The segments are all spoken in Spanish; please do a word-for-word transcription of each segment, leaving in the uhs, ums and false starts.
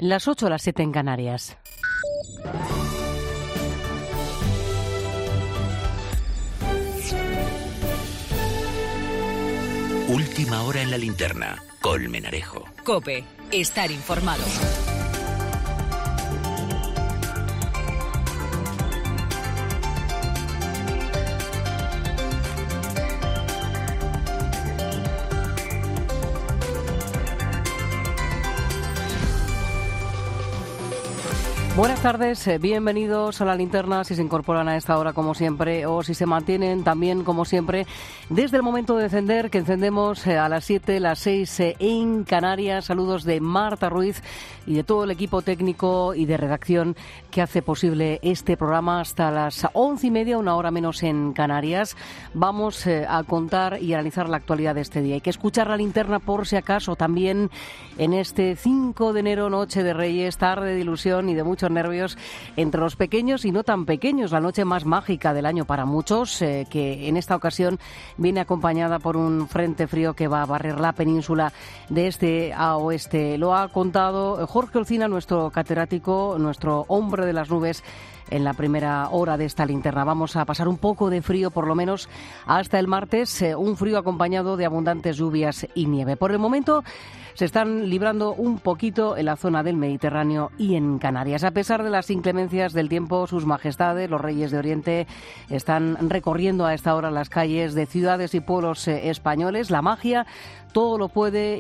Las ocho, las siete en Canarias. Última hora en la linterna. Colmenarejo. COPE. Estar informado. Buenas tardes, bienvenidos a la linterna, si se incorporan a esta hora como siempre o si se mantienen también como siempre desde el momento de encender, que encendemos a las siete, las seis en Canarias. Saludos de Marta Ruiz y de todo el equipo técnico y de redacción que hace posible este programa hasta las once y media, una hora menos en Canarias. Vamos a contar y analizar la actualidad de este día. Hay que escuchar la linterna por si acaso también en este cinco de enero, noche de Reyes, tarde de ilusión y de mucho nervios entre los pequeños y no tan pequeños, la noche más mágica del año para muchos, eh, que en esta ocasión viene acompañada por un frente frío que va a barrer la península de este a oeste. Lo ha contado Jorge Olcina, nuestro catedrático, nuestro hombre de las nubes, en la primera hora de esta linterna. Vamos a pasar un poco de frío, por lo menos hasta el martes, eh, un frío acompañado de abundantes lluvias y nieve. Por el momento se están librando un poquito en la zona del Mediterráneo y en Canarias. A pesar de las inclemencias del tiempo, sus majestades, los reyes de Oriente, están recorriendo a esta hora las calles de ciudades y pueblos eh, españoles. La magia todo lo puede,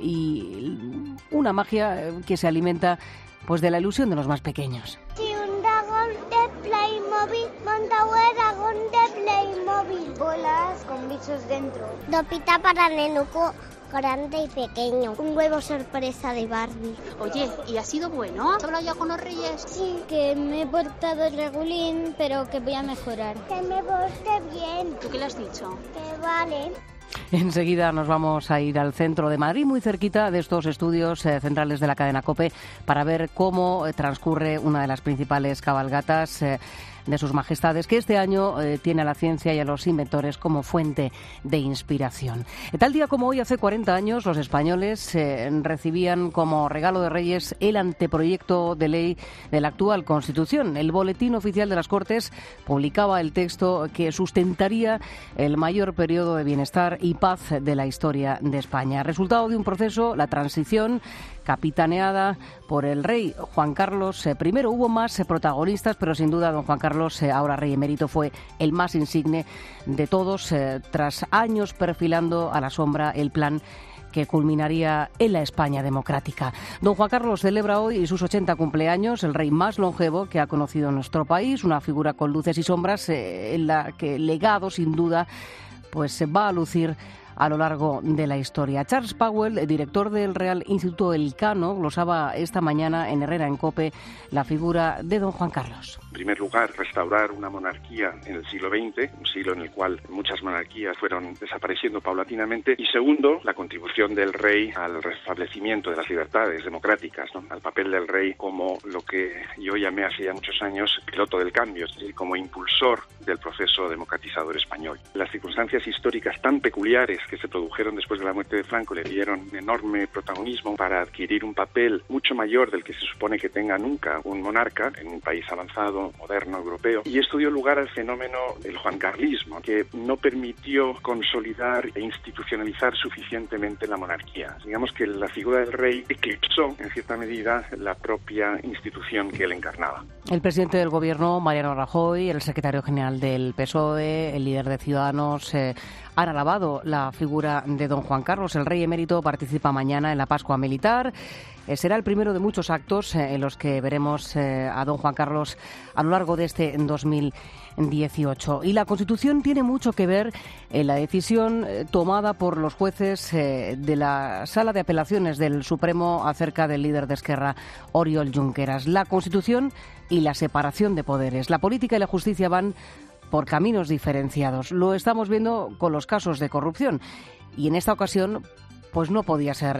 y una magia que se alimenta pues de la ilusión de los más pequeños. Sí, un dragón de Playmobil, monta un dragón de Playmobil. Bolas con bichos dentro. Dopita para nenuco grande y pequeño. Un huevo sorpresa de Barbie. Oye, ¿y ha sido bueno? ¿Has hablado ya con los reyes? Sí, que me he portado regulín, pero que voy a mejorar. Que me porte bien. ¿Tú qué le has dicho? Que vale. Enseguida nos vamos a ir al centro de Madrid, muy cerquita de estos estudios eh, centrales de la cadena COPE, para ver cómo eh, transcurre una de las principales cabalgatas eh, de sus majestades, que este año eh, tiene a la ciencia y a los inventores como fuente de inspiración. Tal día como hoy, hace cuarenta años, los españoles eh, recibían como regalo de Reyes el anteproyecto de ley de la actual Constitución. El Boletín Oficial de las Cortes publicaba el texto que sustentaría el mayor periodo de bienestar y paz de la historia de España. Resultado de un proceso, la transición, capitaneada por el rey Juan Carlos I. Primero hubo más protagonistas, pero sin duda don Juan Carlos, ahora rey emérito, fue el más insigne de todos, eh, tras años perfilando a la sombra el plan que culminaría en la España democrática. Don Juan Carlos celebra hoy sus ochenta cumpleaños, el rey más longevo que ha conocido nuestro país, una figura con luces y sombras, eh, en la que el legado, sin duda, pues se va a lucir a lo largo de la historia. Charles Powell, director del Real Instituto Elcano, glosaba esta mañana en Herrera en COPE la figura de don Juan Carlos. En primer lugar, restaurar una monarquía en el siglo veinte, un siglo en el cual muchas monarquías fueron desapareciendo paulatinamente. Y segundo, la contribución del rey al restablecimiento de las libertades democráticas, ¿no? Al papel del rey como lo que yo llamé hace ya muchos años piloto del cambio, es decir, como impulsor del proceso democratizador español. Las circunstancias históricas tan peculiares que se produjeron después de la muerte de Franco le dieron enorme protagonismo para adquirir un papel mucho mayor del que se supone que tenga nunca un monarca en un país avanzado, moderno, europeo. Y esto dio lugar al fenómeno del juancarlismo, que no permitió consolidar e institucionalizar suficientemente la monarquía. Digamos que la figura del rey eclipsó, en cierta medida, la propia institución que él encarnaba. El presidente del Gobierno, Mariano Rajoy, el secretario general del P S O E, el líder de Ciudadanos, eh, han alabado la figura de don Juan Carlos. El rey emérito participa mañana en la Pascua Militar. Eh, será el primero de muchos actos eh, en los que veremos eh, a don Juan Carlos a lo largo de este dos mil dieciocho. Y la Constitución tiene mucho que ver en la decisión eh, tomada por los jueces eh, de la Sala de Apelaciones del Supremo acerca del líder de Esquerra, Oriol Junqueras. La Constitución y la separación de poderes. La política y la justicia van por caminos diferenciados. Lo estamos viendo con los casos de corrupción. Y en esta ocasión, pues no podía ser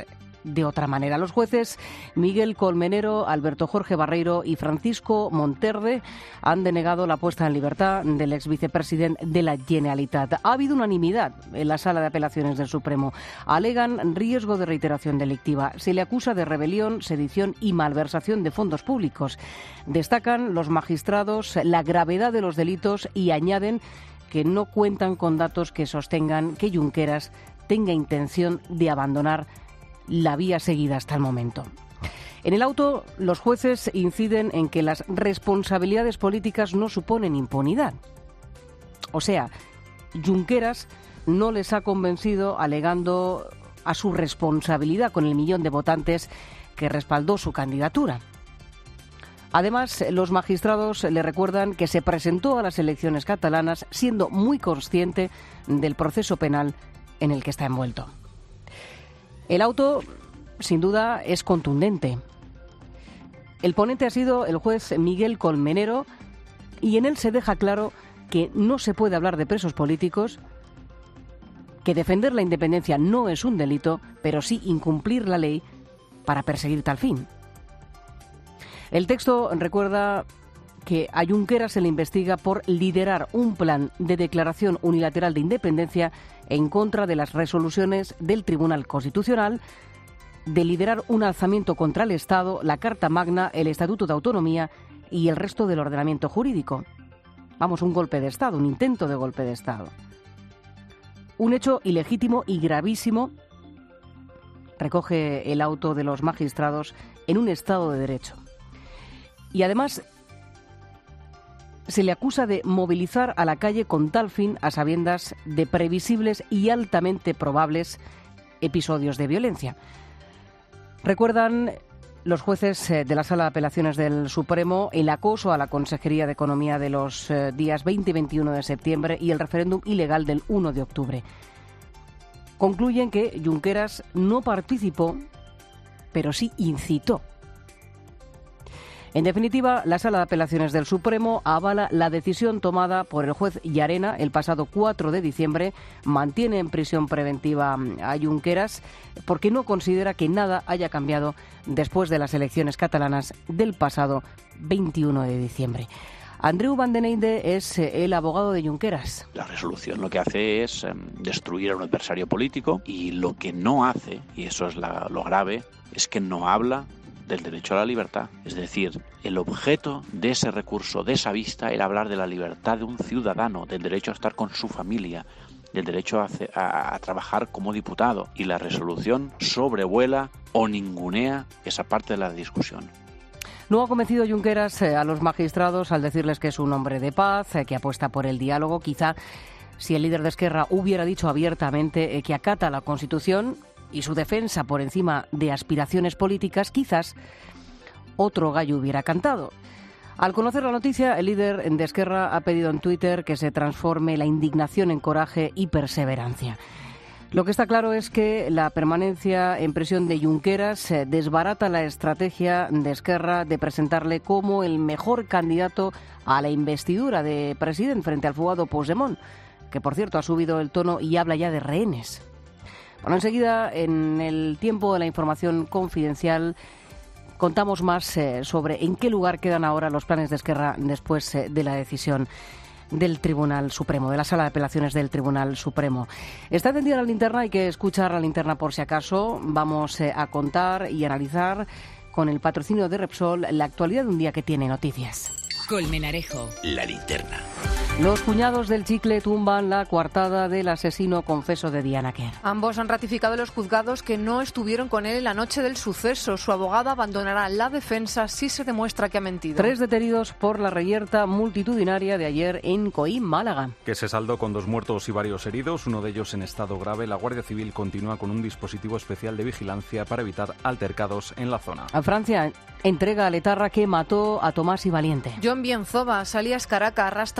de otra manera. Los jueces Miguel Colmenero, Alberto Jorge Barreiro y Francisco Monterde han denegado la puesta en libertad del ex vicepresidente de la Generalitat. Ha habido unanimidad en la Sala de Apelaciones del Supremo. Alegan riesgo de reiteración delictiva. Se le acusa de rebelión, sedición y malversación de fondos públicos. Destacan los magistrados la gravedad de los delitos y añaden que no cuentan con datos que sostengan que Junqueras tenga intención de abandonar la vía seguida hasta el momento. En el auto, los jueces inciden en que las responsabilidades políticas no suponen impunidad. O sea, Junqueras no les ha convencido alegando a su responsabilidad con el millón de votantes que respaldó su candidatura. Además, los magistrados le recuerdan que se presentó a las elecciones catalanas siendo muy consciente del proceso penal en el que está envuelto. El auto, sin duda, es contundente. El ponente ha sido el juez Miguel Colmenero y en él se deja claro que no se puede hablar de presos políticos, que defender la independencia no es un delito, pero sí incumplir la ley para perseguir tal fin. El texto recuerda que a Junqueras se le investiga por liderar un plan de declaración unilateral de independencia en contra de las resoluciones del Tribunal Constitucional, de liderar un alzamiento contra el Estado, la Carta Magna, el Estatuto de Autonomía y el resto del ordenamiento jurídico. Vamos, un golpe de Estado, un intento de golpe de Estado. Un hecho ilegítimo y gravísimo, recoge el auto de los magistrados, en un Estado de Derecho. Y además se le acusa de movilizar a la calle con tal fin a sabiendas de previsibles y altamente probables episodios de violencia. Recuerdan los jueces de la Sala de Apelaciones del Supremo el acoso a la Consejería de Economía de los días veinte y veintiuno de septiembre y el referéndum ilegal del uno de octubre. Concluyen que Junqueras no participó, pero sí incitó. En definitiva, la Sala de Apelaciones del Supremo avala la decisión tomada por el juez Llarena el pasado cuatro de diciembre, mantiene en prisión preventiva a Junqueras porque no considera que nada haya cambiado después de las elecciones catalanas del pasado veintiuno de diciembre. Andreu Van den Einde es el abogado de Junqueras. La resolución lo que hace es eh, destruir a un adversario político y lo que no hace, y eso es la, lo grave, es que no habla del derecho a la libertad. Es decir, el objeto de ese recurso, de esa vista, era hablar de la libertad de un ciudadano, del derecho a estar con su familia, del derecho a, a, a trabajar como diputado. Y la resolución sobrevuela o ningunea esa parte de la discusión. No ha convencido Junqueras eh, a los magistrados al decirles que es un hombre de paz, eh, que apuesta por el diálogo. Quizá si el líder de Esquerra hubiera dicho abiertamente eh, que acata la Constitución y su defensa por encima de aspiraciones políticas, quizás otro gallo hubiera cantado. Al conocer la noticia, el líder de Esquerra ha pedido en Twitter que se transforme la indignación en coraje y perseverancia. Lo que está claro es que la permanencia en prisión de Junqueras desbarata la estrategia de Esquerra de presentarle como el mejor candidato a la investidura de presidente frente al fugado Puigdemont, que por cierto ha subido el tono y habla ya de rehenes. Bueno, enseguida, en el tiempo de la información confidencial, contamos más eh, sobre en qué lugar quedan ahora los planes de Esquerra después eh, de la decisión del Tribunal Supremo, de la Sala de Apelaciones del Tribunal Supremo. Está encendida la linterna, hay que escuchar la linterna por si acaso. Vamos eh, a contar y analizar con el patrocinio de Repsol la actualidad de un día que tiene noticias. Colmenarejo. La linterna. Los cuñados del chicle tumban la coartada del asesino confeso de Diana Quer. Ambos han ratificado en los juzgados que no estuvieron con él en la noche del suceso. Su abogada abandonará la defensa si se demuestra que ha mentido. Tres detenidos por la reyerta multitudinaria de ayer en Coín, Málaga. Que se saldó con dos muertos y varios heridos, uno de ellos en estado grave. La Guardia Civil continúa con un dispositivo especial de vigilancia para evitar altercados en la zona. A Francia entrega al etarra que mató a Tomás y Valiente. John Bienzova, alias Caraca, arrastra cuatro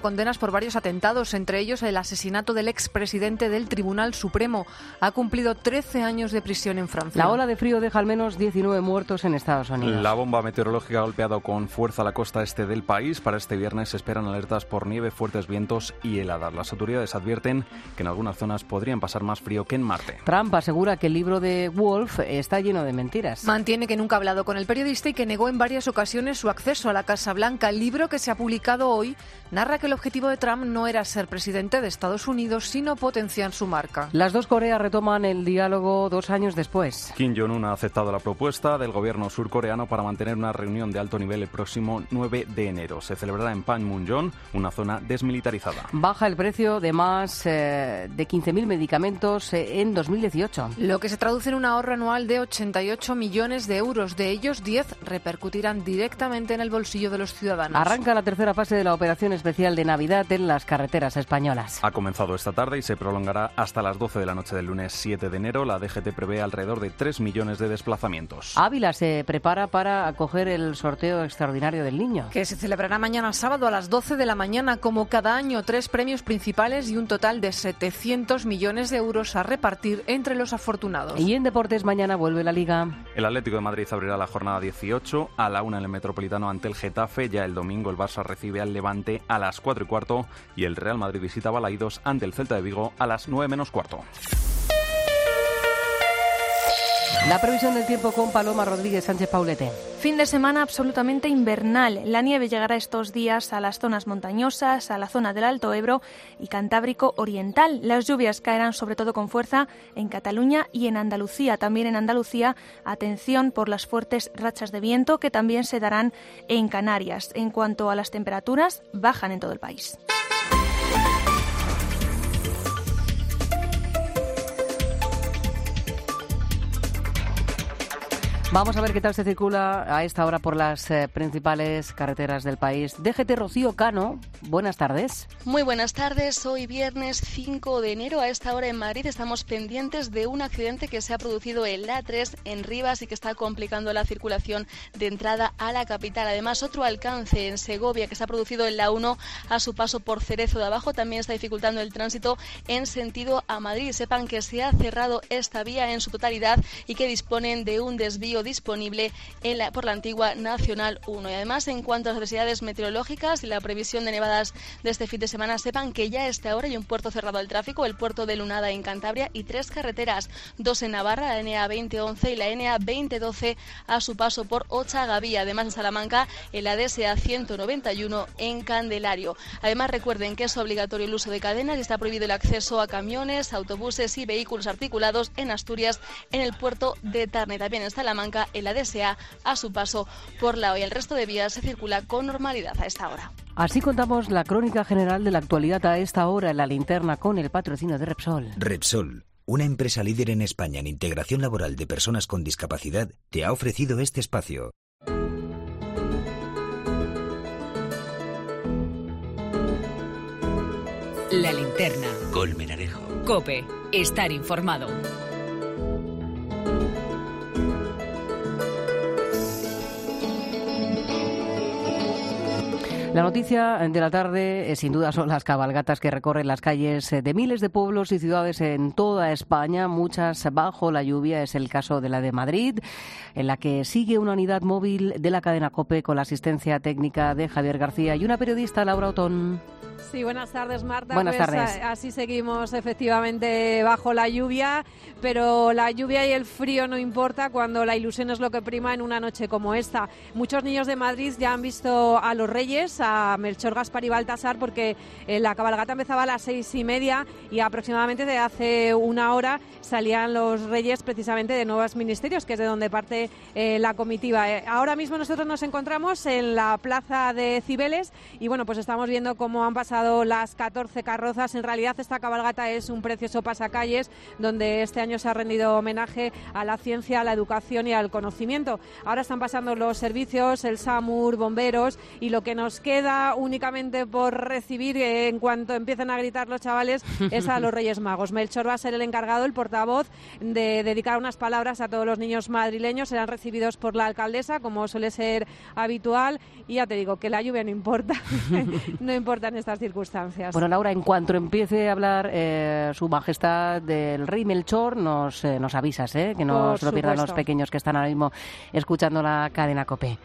condenas por varios atentados, entre ellos el asesinato del expresidente del Tribunal Supremo. Ha cumplido trece años de prisión en Francia. La ola de frío deja al menos diecinueve muertos en Estados Unidos. La bomba meteorológica ha golpeado con fuerza la costa este del país. Para este viernes se esperan alertas por nieve, fuertes vientos y heladas. Las autoridades advierten que en algunas zonas podrían pasar más frío que en Marte. Trump asegura que el libro de Wolf está lleno de mentiras. Mantiene que nunca ha hablado con el periodista y que negó en varias ocasiones su acceso a la Casa Blanca. El libro, que se ha publicado hoy, narra que el objetivo de Trump no era ser presidente de Estados Unidos, sino potenciar su marca. Las dos Coreas retoman el diálogo dos años después. Kim Jong-un ha aceptado la propuesta del gobierno surcoreano para mantener una reunión de alto nivel el próximo nueve de enero. Se celebrará en Panmunjom, una zona desmilitarizada. Baja el precio de más eh, de quince mil medicamentos eh, en dos mil dieciocho. Lo que se traduce en un ahorro anual de ochenta y ocho millones de euros. De ellos, diez repercutirán directamente en el bolsillo de los ciudadanos. Arranca la tercera fase de la operación especial de Navidad en las carreteras españolas. Ha comenzado esta tarde y se prolongará hasta las doce de la noche del lunes siete de enero. La D G T prevé alrededor de tres millones de desplazamientos. Ávila se prepara para acoger el sorteo extraordinario del niño, que se celebrará mañana sábado a las doce de la mañana. Como cada año, tres premios principales y un total de setecientos millones de euros a repartir entre los afortunados. Y en deportes, mañana vuelve la Liga. El Atlético de Madrid abrirá la jornada dieciocho a la una en el Metropolitano ante el Getafe. Ya el domingo el Barça recibe al Levante a las cuatro y cuarto y el Real Madrid visita Balaidos ante el Celta de Vigo a las nueve menos cuarto. La previsión del tiempo con Paloma Rodríguez Sánchez Paulete. Fin de semana absolutamente invernal. La nieve llegará estos días a las zonas montañosas, a la zona del Alto Ebro y Cantábrico Oriental. Las lluvias caerán sobre todo con fuerza en Cataluña y en Andalucía. También en Andalucía, atención por las fuertes rachas de viento que también se darán en Canarias. En cuanto a las temperaturas, bajan en todo el país. Vamos a ver qué tal se circula a esta hora por las eh, principales carreteras del país. D G T Rocío Cano, buenas tardes. Muy buenas tardes. Hoy viernes cinco de enero a esta hora en Madrid estamos pendientes de un accidente que se ha producido en la A tres en Rivas y que está complicando la circulación de entrada a la capital. Además, otro alcance en Segovia que se ha producido en la uno a su paso por Cerezo de Abajo también está dificultando el tránsito en sentido a Madrid. Sepan que se ha cerrado esta vía en su totalidad y que disponen de un desvío disponible en la, por la antigua Nacional uno. Y además, en cuanto a las necesidades meteorológicas y la previsión de nevadas de este fin de semana, sepan que ya a esta hora hay un puerto cerrado al tráfico, el puerto de Lunada en Cantabria, y tres carreteras, dos en Navarra, la N A veinte once y la N A veinte doce a su paso por Ochagavía. Además, en Salamanca, en la D S A ciento noventa y uno en Candelario. Además, recuerden que es obligatorio el uso de cadenas y está prohibido el acceso a camiones, autobuses y vehículos articulados en Asturias, en el puerto de Tarne. También en Salamanca, en la D S A a su paso por la O. Y el resto de vías se circula con normalidad a esta hora. Así contamos la crónica general de la actualidad a esta hora en la linterna con el patrocinio de Repsol. Repsol, una empresa líder en España en integración laboral de personas con discapacidad, te ha ofrecido este espacio. La linterna. Colmenarejo. COPE. Estar informado. La noticia de la tarde, eh, sin duda, son las cabalgatas que recorren las calles de miles de pueblos y ciudades en toda España, muchas bajo la lluvia. Es el caso de la de Madrid, en la que sigue una unidad móvil de la cadena COPE con la asistencia técnica de Javier García y una periodista, Laura Otón. Sí, buenas tardes, Marta. Buenas pues, tardes. A, así seguimos efectivamente bajo la lluvia, pero la lluvia y el frío no importa cuando la ilusión es lo que prima en una noche como esta. Muchos niños de Madrid ya han visto a los Reyes, a Melchor, Gaspar y Baltasar, porque eh, la cabalgata empezaba a las seis y media y aproximadamente de hace una hora salían los Reyes precisamente de Nuevos Ministerios, que es de donde parte eh, la comitiva. Eh, ahora mismo nosotros nos encontramos en la plaza de Cibeles y bueno, pues estamos viendo cómo han pasado las catorce carrozas. En realidad esta cabalgata es un precioso pasacalles donde este año se ha rendido homenaje a la ciencia, a la educación y al conocimiento. Ahora están pasando los servicios, el SAMUR, bomberos, y lo que nos queda únicamente por recibir eh, en cuanto empiecen a gritar los chavales es a los Reyes Magos. Melchor va a ser el encargado, el portavoz, de dedicar unas palabras a todos los niños madrileños. Serán recibidos por la alcaldesa, como suele ser habitual, y ya te digo que la lluvia no importa, no importa en estas circunstancias. Bueno, Laura, en cuanto empiece a hablar eh, Su Majestad del Rey Melchor, nos, eh, nos avisas, ¿eh? Que no Por se lo pierdan supuesto. los pequeños que están ahora mismo escuchando la cadena COPE.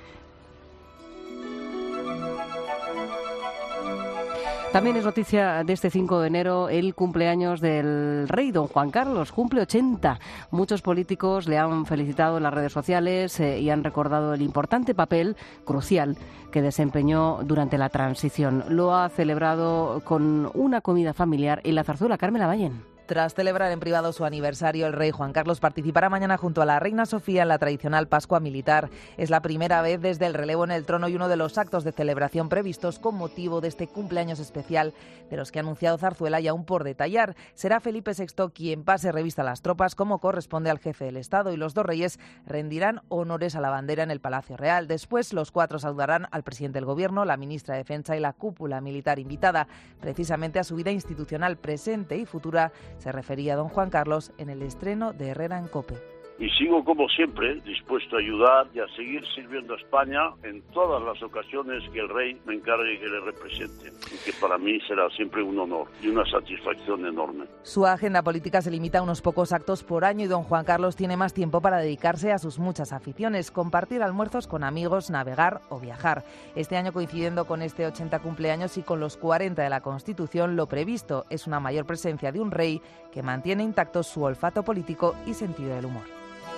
También es noticia de este cinco de enero el cumpleaños del rey, don Juan Carlos, cumple ochenta. Muchos políticos le han felicitado en las redes sociales eh, y han recordado el importante papel crucial que desempeñó durante la transición. Lo ha celebrado con una comida familiar en la Zarzuela Carmen Lavallén. Tras celebrar en privado su aniversario, el rey Juan Carlos participará mañana junto a la reina Sofía en la tradicional Pascua Militar. Es la primera vez desde el relevo en el trono y uno de los actos de celebración previstos con motivo de este cumpleaños especial de los que ha anunciado Zarzuela y aún por detallar. Será Felipe sexto quien pase revista a las tropas como corresponde al jefe del Estado y los dos reyes rendirán honores a la bandera en el Palacio Real. Después los cuatro saludarán al presidente del Gobierno, la ministra de Defensa y la cúpula militar invitada. Precisamente a su vida institucional presente y futura se refería don Juan Carlos en el estreno de Herrera en COPE. Y sigo, como siempre, dispuesto a ayudar y a seguir sirviendo a España en todas las ocasiones que el rey me encargue que le represente, y que para mí será siempre un honor y una satisfacción enorme. Su agenda política se limita a unos pocos actos por año y don Juan Carlos tiene más tiempo para dedicarse a sus muchas aficiones, compartir almuerzos con amigos, navegar o viajar. Este año, coincidiendo con este ochenta cumpleaños y con los cuarenta de la Constitución, lo previsto es una mayor presencia de un rey que mantiene intacto su olfato político y sentido del humor.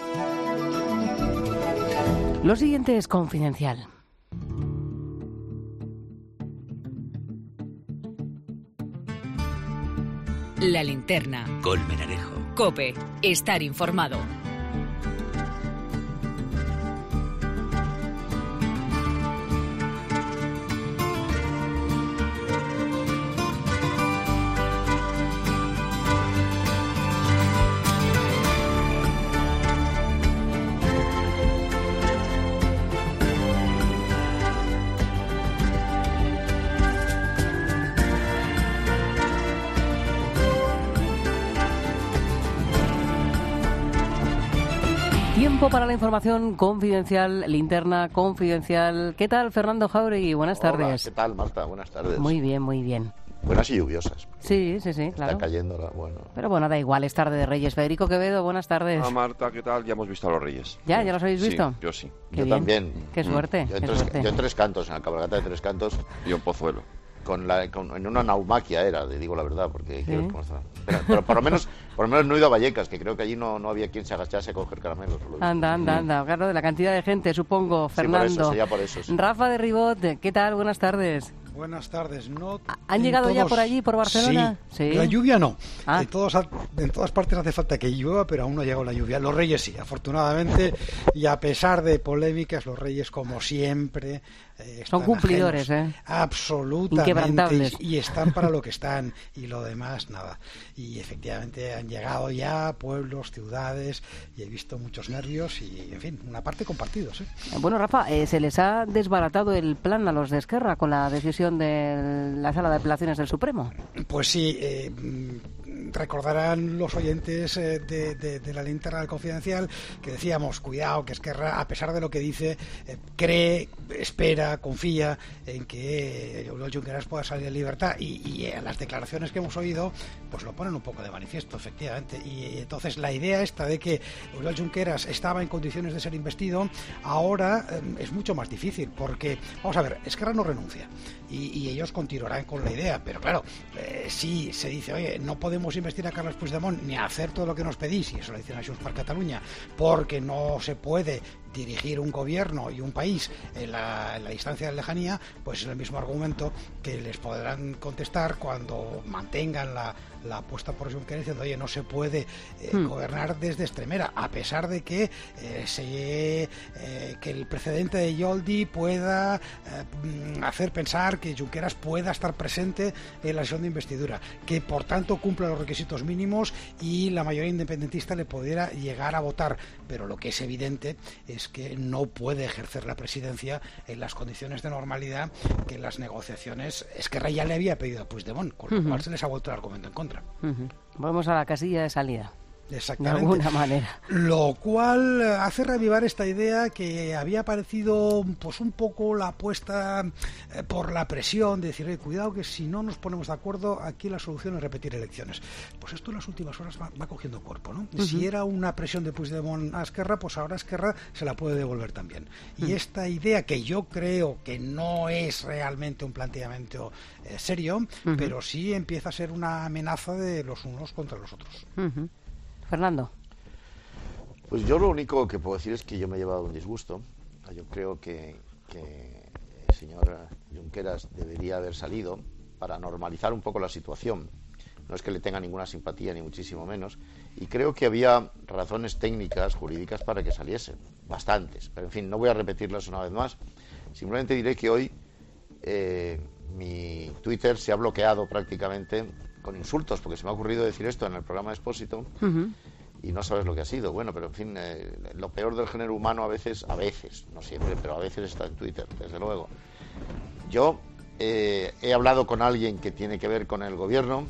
Lo siguiente es confidencial. La linterna. Colmenarejo. COPE. Estar informado. Tiempo para la información confidencial, linterna confidencial. ¿Qué tal, Fernando Jauregui? Buenas Hola, tardes. ¿qué tal, Marta? Buenas tardes. Muy bien, muy bien. Buenas y lluviosas. Sí, sí, sí, claro. Está cayendo la... bueno. Pero bueno, da igual, es tarde de Reyes. Federico Quevedo, buenas tardes. Ah, Marta, ¿qué tal? Ya hemos visto a los Reyes. ¿Ya? ¿Ya los habéis visto? Sí, yo sí. Qué Yo bien. también. Qué suerte, Yo en, qué tres, suerte. yo en tres cantos, en la cabalgata de tres cantos. Y un pozuelo. Con la, con, en una naumaquia era, te digo la verdad, porque ¿Sí? quiero- ¿cómo está? Pero, pero por lo menos por lo menos no he ido a Vallecas, que creo que allí no, no había quien se agachase a coger caramelos. Lo he visto. Anda, anda, anda. Claro, de la cantidad de gente, supongo, Sí, por Fernando. eso, sería por eso, sí. Rafa de Ribot, ¿qué tal? Buenas tardes. Buenas tardes. No, ¿Han en llegado ya todos- por allí, por Barcelona? Sí. La lluvia no. Ah. En, todos, en todas partes hace falta que llueva, pero aún no ha llegado la lluvia. Los Reyes sí, afortunadamente, y a pesar de polémicas, los Reyes, como siempre, eh, Son están cumplidores, ajenos, ¿eh? absolutamente, Inquebrantables. y, y están para lo que están, y lo demás nada. Y efectivamente han llegado ya a pueblos, ciudades, y he visto muchos nervios y, en fin, una parte compartidos. ¿eh? Bueno, Rafa, eh, se les ha desbaratado el plan a los de Esquerra con la decisión de la Sala de Apelaciones del Supremo. Pues sí, eh, recordarán los oyentes eh, de, de, de la linterna del Confidencial que decíamos, cuidado, que Esquerra, a pesar de lo que dice, eh, cree, espera, confía en que Oriol Junqueras pueda salir en libertad y, y eh, las declaraciones que hemos oído pues lo ponen un poco de manifiesto, efectivamente. Y entonces la idea esta de que Oriol Junqueras estaba en condiciones de ser investido ahora eh, es mucho más difícil porque, vamos a ver, Esquerra no renuncia y, y ellos continuarán con la idea, pero claro, eh, si se dice, oye, no podemos investir a Carles Puigdemont ni hacer todo lo que nos pedís, y eso lo dicen a Junts per Catalunya, porque no se puede dirigir un gobierno y un país en la, en la distancia de lejanía, pues es el mismo argumento que les podrán contestar cuando mantengan la, la apuesta por Junqueras diciendo, oye, no se puede eh, Hmm. gobernar desde Extremera, a pesar de que eh, se, eh, que el precedente de Yoldi pueda eh, hacer pensar que Junqueras pueda estar presente en la sesión de investidura, que por tanto cumpla los requisitos mínimos y la mayoría independentista le pudiera llegar a votar, pero lo que es evidente es que no puede ejercer la presidencia en las condiciones de normalidad que en las negociaciones Esquerra ya le había pedido a Puigdemont, con lo Ujú. cual se les ha vuelto el argumento en contra. Ujú. Vamos a la casilla de salida. Exactamente. De alguna manera. Lo cual hace reavivar esta idea que había parecido pues un poco la apuesta eh, por la presión de decir, eh, cuidado que si no nos ponemos de acuerdo, aquí la solución es repetir elecciones. Pues esto en las últimas horas va, va cogiendo cuerpo, ¿no? Uh-huh. Si era una presión de Puigdemont a Esquerra, pues ahora Esquerra se la puede devolver también. Y uh-huh. esta idea, que yo creo que no es realmente un planteamiento eh, serio, uh-huh. pero sí empieza a ser una amenaza de los unos contra los otros. Uh-huh. Fernando. Pues yo lo único que puedo decir es que yo me he llevado un disgusto. Yo creo que, que el señor Junqueras debería haber salido para normalizar un poco la situación. No es que le tenga ninguna simpatía, ni muchísimo menos. Y creo que había razones técnicas, jurídicas, para que saliese. Bastantes. Pero, en fin, no voy a repetirlas una vez más. Simplemente diré que hoy eh, mi Twitter se ha bloqueado prácticamente con insultos, porque se me ha ocurrido decir esto en el programa de Expósito, uh-huh. y no sabes lo que ha sido. Bueno, pero en fin, eh, lo peor del género humano a veces, a veces, no siempre, pero a veces está en Twitter, desde luego. Yo eh, he hablado con alguien que tiene que ver con el gobierno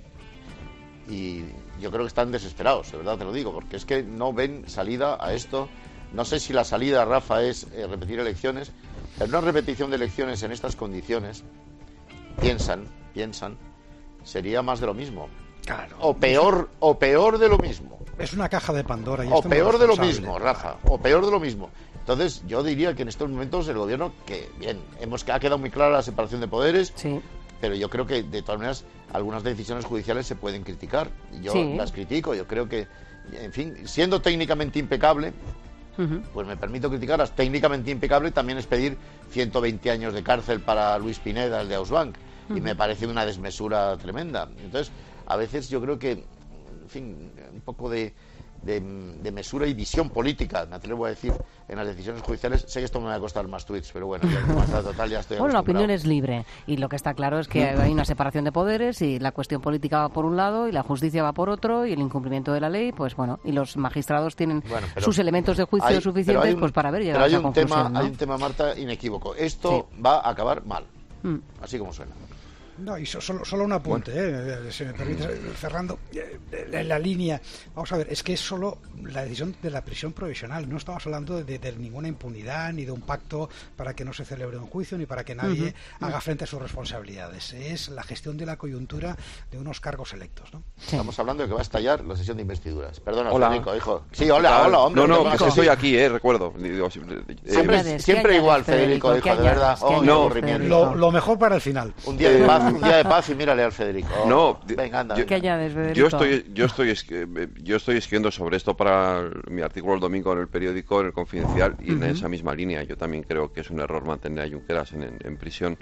y yo creo que están desesperados, de verdad te lo digo, porque es que no ven salida a esto. No sé si la salida, Rafa, es eh, repetir elecciones, pero una repetición de elecciones en estas condiciones, piensan, piensan, sería más de lo mismo. Claro. O peor, o peor de lo mismo. Es una caja de Pandora. Y o peor de lo mismo, Rafa. O peor de lo mismo. Entonces, yo diría que en estos momentos el gobierno, que bien, hemos ha quedado muy clara la separación de poderes, sí. pero yo creo que de todas maneras algunas decisiones judiciales se pueden criticar. Yo sí. las critico. Yo creo que, en fin, siendo técnicamente impecable, uh-huh. pues me permito criticarlas. Técnicamente impecable también es pedir ciento veinte años de cárcel para Luis Pineda, el de Ausbank. Y me parece una desmesura tremenda. Entonces, a veces yo creo que, en fin, un poco de, de, de mesura y visión política, me atrevo a decir, en las decisiones judiciales. Sé que esto me va a costar más tweets, pero bueno, ya, más total, ya estoy bueno, la opinión es libre. Y lo que está claro es que hay una separación de poderes y la cuestión política va por un lado y la justicia va por otro y el incumplimiento de la ley, pues bueno, y los magistrados tienen bueno, sus elementos de juicio hay, suficientes un, pues para ver llegar a esa conclusión. Tema, ¿no? Hay un tema, Marta, inequívoco. Esto sí. va a acabar mal. Mm. Así como suena. No, y so, solo, solo un apunte, bueno. eh, si me permite, cerrando eh, en la línea. Vamos a ver, es que es solo la decisión de la prisión provisional. No estamos hablando de, de, de ninguna impunidad, ni de un pacto para que no se celebre un juicio, ni para que nadie uh-huh. haga frente a sus responsabilidades. Es la gestión de la coyuntura de unos cargos electos, ¿no? Sí. Estamos hablando de que va a estallar la sesión de investiduras. Perdona, hola. Federico, hijo. Sí, hola, hola, hombre. No, no, que estoy aquí, eh, recuerdo. Digo, eh, siempre siempre igual, Federico, hijo, de verdad. Oh, no, lo, lo mejor para el final. Un día de paz, un día de paz y mírale al Federico. Oh, no, venga, anda. Yo, ¿qué añades, Federico? Yo estoy, yo estoy, yo estoy escribiendo sobre esto para mi artículo el domingo en el periódico, en el Confidencial, y uh-huh. en esa misma línea. Yo también creo que es un error mantener a Junqueras en, en, en prisión.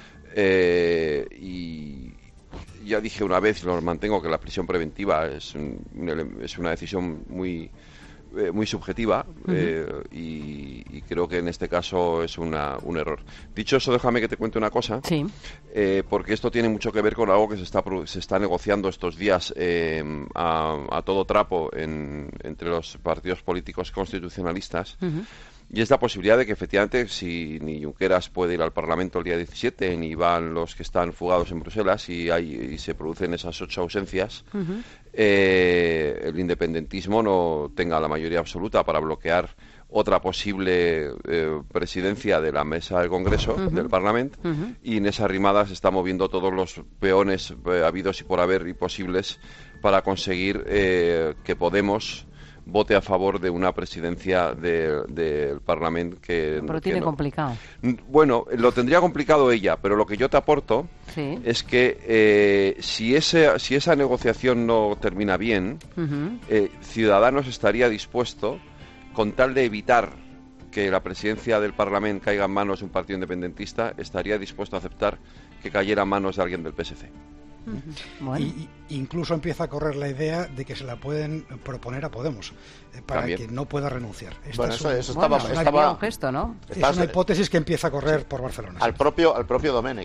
Eh, y ya dije una vez, y lo mantengo, que la prisión preventiva es, un, es una decisión muy... Eh, muy subjetiva uh-huh. eh, y, y creo que en este caso es una, un error. Dicho eso, déjame que te cuente una cosa, sí. eh, porque esto tiene mucho que ver con algo que se está, se está negociando estos días eh, a, a todo trapo en, entre los partidos políticos constitucionalistas. Uh-huh. Y es la posibilidad de que efectivamente, si ni Junqueras puede ir al Parlamento el día diecisiete, ni van los que están fugados en Bruselas y, hay, y se producen esas ocho ausencias, uh-huh. eh, el independentismo no tenga la mayoría absoluta para bloquear otra posible eh, presidencia de la mesa del Congreso, uh-huh. del Parlamento, uh-huh. y en esa rimada se están moviendo todos los peones eh, habidos y por haber y posibles para conseguir eh, que Podemos vote a favor de una presidencia del de Parlamento que... Pero que tiene no. complicado. Bueno, lo tendría complicado ella, pero lo que yo te aporto sí. es que eh, si, ese, si esa negociación no termina bien, uh-huh. eh, Ciudadanos estaría dispuesto, con tal de evitar que la presidencia del Parlamento caiga en manos de un partido independentista, estaría dispuesto a aceptar que cayera en manos de alguien del P S C. Bueno. Y, y incluso empieza a correr la idea de que se la pueden proponer a Podemos eh, para También. que no pueda renunciar. Esta bueno, es eso, un, eso bueno, estaba, es estaba un gesto, ¿no? Es una hipótesis que empieza a correr sí. por Barcelona. Al sí. propio al propio Domènech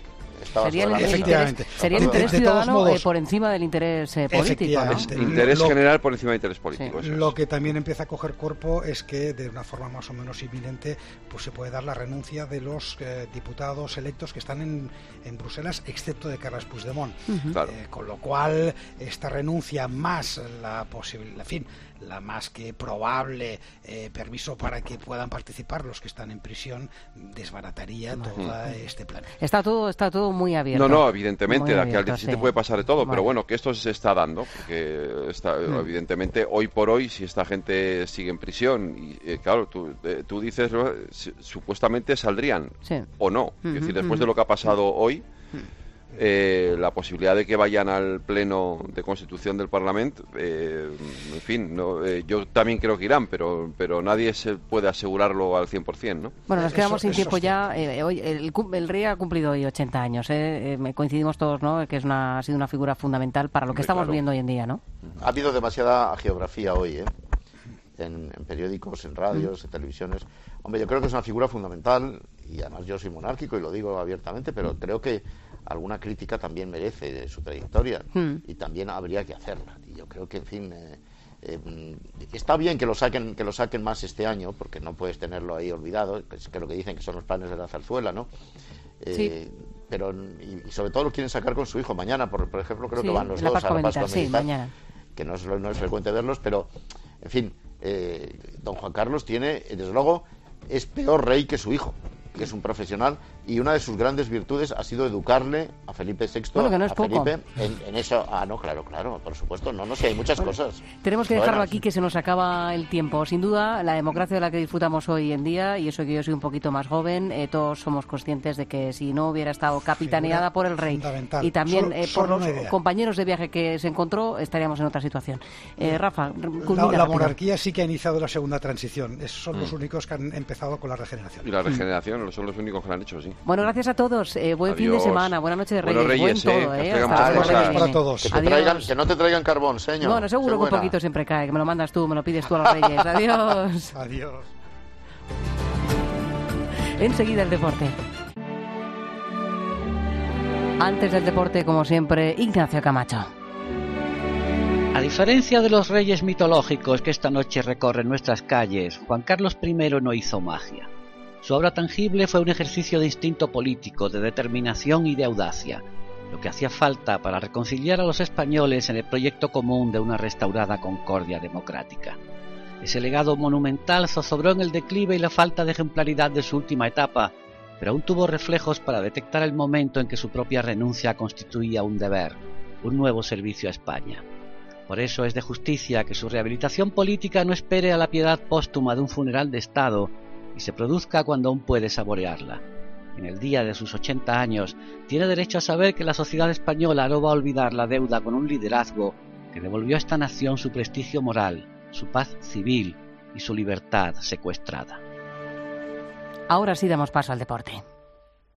estaba sería sobre el, la interés, mesa. sería el interés ciudadano modos, eh, por encima del interés eh, político, ¿no? Interés lo, general por encima del interés político. Sí. Lo que también empieza a coger cuerpo es que de una forma más o menos inminente pues se puede dar la renuncia de los eh, diputados electos que están en, en Bruselas, excepto de Carles Puigdemont. Uh-huh. Claro. Eh, con lo cual esta renuncia más la posibilidad, en fin, la más que probable eh, permiso para que puedan participar los que están en prisión desbarataría todo uh-huh. este plan. Está todo está todo muy abierto. No, no, evidentemente, de aquí al diecisiete sí. puede pasar de todo, vale. pero bueno, que esto se está dando, porque está, uh-huh. evidentemente, hoy por hoy, si esta gente sigue en prisión, y eh, claro, tú, eh, tú dices, si, supuestamente saldrían, sí. o no. Uh-huh. Es decir, después uh-huh. de lo que ha pasado uh-huh. hoy, Eh, la posibilidad de que vayan al pleno de constitución del Parlamento, eh, en fin, no, eh, yo también creo que irán, pero pero nadie se puede asegurarlo al cien por ciento, ¿no? Bueno, nos quedamos eso, sin tiempo sí. ya. Eh, hoy el, el rey ha cumplido hoy ochenta años, ¿eh? Eh, coincidimos todos, ¿no? Que es una, ha sido una figura fundamental para lo que Muy estamos claro. viendo hoy en día, ¿no? Ha habido demasiada geografía hoy, ¿eh? En, en periódicos, en radios, mm. en televisiones. Hombre, yo creo que es una figura fundamental y además yo soy monárquico y lo digo abiertamente, pero mm. creo que alguna crítica también merece de su trayectoria mm. y también habría que hacerla. Y yo creo que, en fin, eh, eh, está bien que lo saquen que lo saquen más este año, porque no puedes tenerlo ahí olvidado, que es que lo que dicen que son los planes de la zarzuela, ¿no? Eh, sí. Pero, y, y sobre todo lo quieren sacar con su hijo mañana, por, por ejemplo, creo sí, que van los dos a la Pascua sí, Militar, mañana. Que no es, no es frecuente verlos, pero, en fin, eh, don Juan Carlos tiene, desde luego, es peor rey que su hijo, que es un profesional, y una de sus grandes virtudes ha sido educarle a Felipe sexto, bueno, que no es a poco. Felipe, en, en eso. Ah, no, claro, claro, por supuesto, no, no sé, hay muchas bueno, cosas. Tenemos que dejarlo aquí, que se nos acaba el tiempo. Sin duda, la democracia de la que disfrutamos hoy en día, y eso que yo soy un poquito más joven, eh, todos somos conscientes de que si no hubiera estado capitaneada Figura por el rey y también solo, eh, por los compañeros de viaje que se encontró, estaríamos en otra situación. Eh, Rafa, la, la monarquía sí que ha iniciado la segunda transición. Esos son mm. los únicos que han empezado con la regeneración. Y la regeneración mm. son los únicos que lo han hecho, sí. Bueno, gracias a todos. Eh, buen Adiós. fin de semana, buena noche de Reyes, Reyes buen eh, todo, que eh, Adiós para todos. Que, te traigan, que no te traigan carbón, señor. Bueno, seguro que un poquito siempre cae, que me lo mandas tú, me lo pides tú a los Reyes. Adiós. Adiós. Enseguida el deporte. Antes del deporte, como siempre, Ignacio Camacho. A diferencia de los reyes mitológicos que esta noche recorren nuestras calles, Juan Carlos primero no hizo magia. Su obra tangible fue un ejercicio de instinto político, de determinación y de audacia, lo que hacía falta para reconciliar a los españoles en el proyecto común de una restaurada concordia democrática. Ese legado monumental zozobró en el declive y la falta de ejemplaridad de su última etapa, pero aún tuvo reflejos para detectar el momento en que su propia renuncia constituía un deber, un nuevo servicio a España. Por eso es de justicia que su rehabilitación política no espere a la piedad póstuma de un funeral de Estado y se produzca cuando aún puede saborearla. En el día de sus ochenta años, tiene derecho a saber que la sociedad española no va a olvidar la deuda con un liderazgo que devolvió a esta nación su prestigio moral, su paz civil y su libertad secuestrada. Ahora sí damos paso al deporte.